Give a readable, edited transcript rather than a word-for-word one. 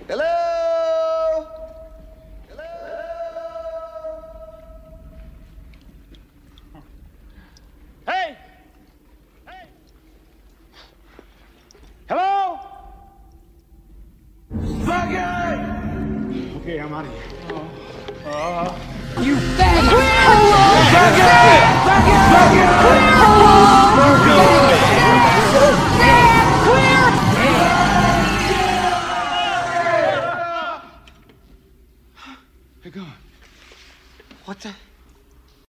Hello? Hello? Hey! Hey! Hello? Fuck it! Okay, I'm out of here. You faggot! They're gone. What the?